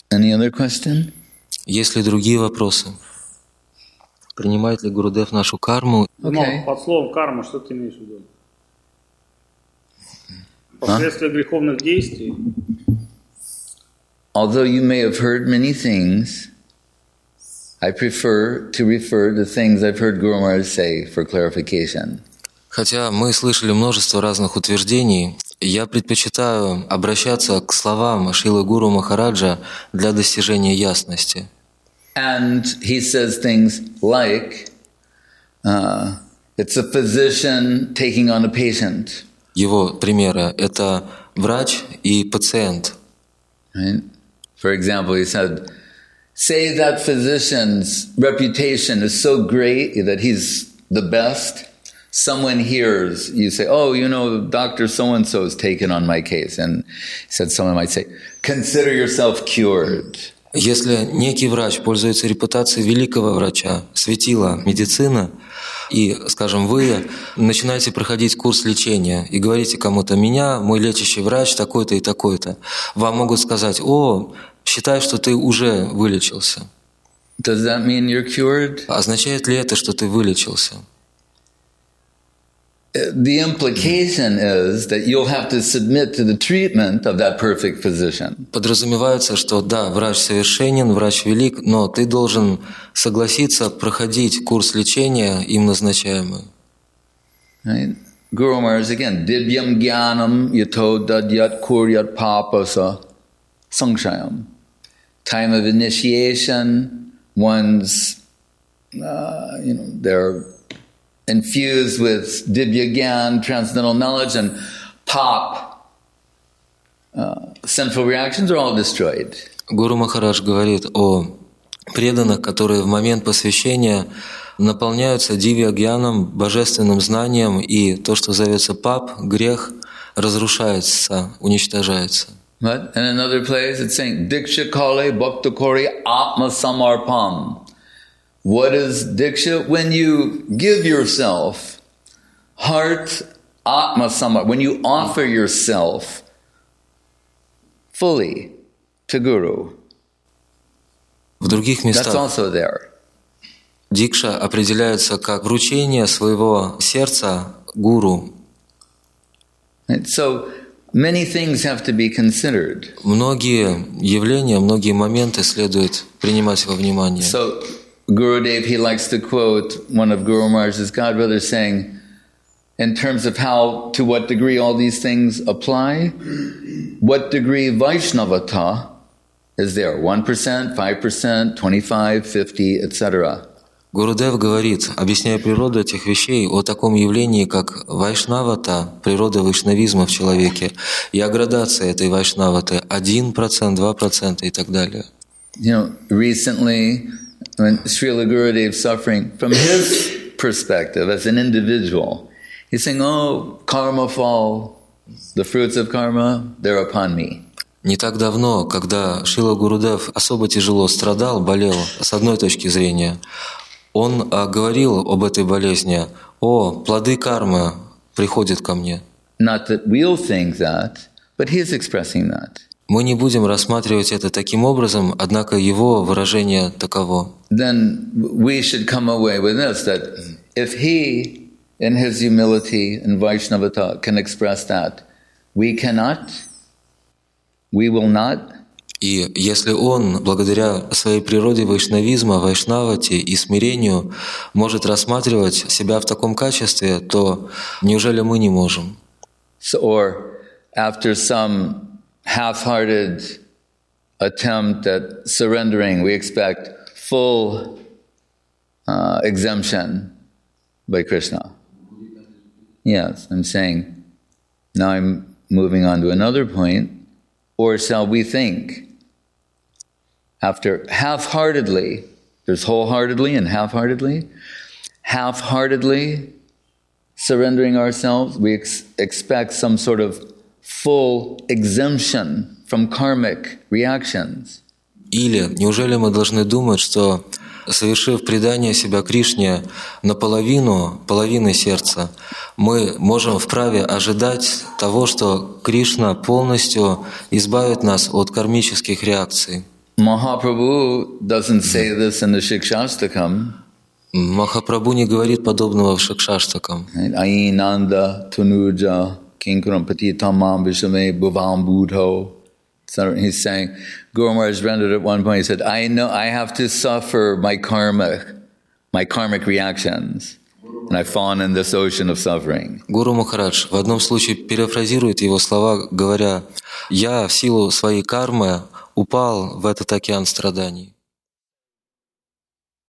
Any other question? Есть ли другие вопросы? Принимает ли Гурудев нашу карму? Okay. Под словом карма что ты имеешь в виду? Последствия греховных действий. Although you may have heard many things, I prefer to refer to things I've heard Guru Maharaj say for clarification. Хотя мы слышали множество разных утверждений, я предпочитаю обращаться к словам Шрилы Гуру Махараджа для достижения ясности. And he says things like, it's a physician taking on a patient. Его примеры – это врач и пациент. Right? For example, he said, say that physician's reputation is so great that he's the best. Someone hears you say, oh, you know, Dr. So-and-so is taken on my case. And he said, someone might say, consider yourself cured. Если некий врач пользуется репутацией великого врача, светила медицины, и, скажем, вы начинаете проходить курс лечения и говорите кому-то: «Меня, мой лечащий врач, такой-то и такой-то», вам могут сказать: «О, считай, что ты уже вылечился». Does that mean you're cured? Означает ли это, что ты вылечился? The implication is that you'll have to submit to the treatment of that perfect physician. Подразумевается, что да, врач совершенен, врач велик, но ты должен согласиться проходить курс лечения, им назначаемый. Right? Guru Maharaj again, divyam jnanam yato dadyat kuryat papasa sangshayam. Time of initiation, one's, they're infused with divya gyan, transcendental knowledge, and pop, sinful reactions are all destroyed. Гуру Махарадж говорит о преданных, которые в момент посвящения наполняются дивья-гьяном, божественным знанием, и то, что зовется пап, грех, разрушается, уничтожается. But in another place it's saying, Diksha Kale Bhakta Kori Atma Samarpam. What is Diksha? When you give yourself, heart Atma Samar, when you offer yourself fully to Guru. В других That's местах also there. дикша определяется как вручение своего сердца гуру. And so many things have to be considered. Многие явления, многие моменты следует принимать во внимание. So Gurudev, he likes to quote one of Guru Maharaj's godbrothers saying, in terms of how, to what degree all these things apply, what degree Vaishnavata is there? 1%, 5%, 25%, 50%, etc. Гурудев говорит, объясняя природу этих вещей, о таком явлении, как вайшнавата, природа вайшнавизма в человеке, и о градации этой вайшнаваты 1%, 2% и так далее. Recently, when Srila Gurudev's suffering, from his perspective as an individual, he's saying, oh, karma fall, the fruits of karma, they're upon me. Не так давно, когда Шрила Гурудев особо тяжело страдал, болел, с одной точки зрения, он говорил об этой болезни: «О, плоды кармы приходят ко мне». Not that we'll think that, but he's expressing that. Мы не будем рассматривать это таким образом, однако его выражение таково. Then we should come away with this, that if he, in his humility and Vaishnavata, can express that, we cannot, we will not. И если он, благодаря своей природе вайшнавизма, вайшнавати и смирению, может рассматривать себя в таком качестве, то неужели мы не можем? So, or after some half-hearted attempt at surrendering, we expect full exemption by Krishna. Yes, I'm saying, now I'm moving on to another point. Or shall we think, after half-heartedly, there's wholeheartedly and half-heartedly surrendering ourselves, we expect some sort of full exemption from karmic reactions. Или неужели мы должны думать, что, совершив предание себя Кришне половиной сердца, мы можем вправе ожидать того, что Кришна полностью избавит нас от кармических реакций? Mahaprabhu doesn't say this in the Shikshastakam. Махапрабху не говорит подобного в Шикшаштакам. Ainanda Tanuja Kinkuram Patitamam Vishame Bhuvam Budho. So he's saying, Guru Maharaj rendered at one point, he said, I know I have to suffer my karmic reactions. And I've fallen in this ocean of suffering. Гуру Махарадж в одном случае перефразирует его слова, говоря: «Я в силу своей кармы упал в этот океан страданий».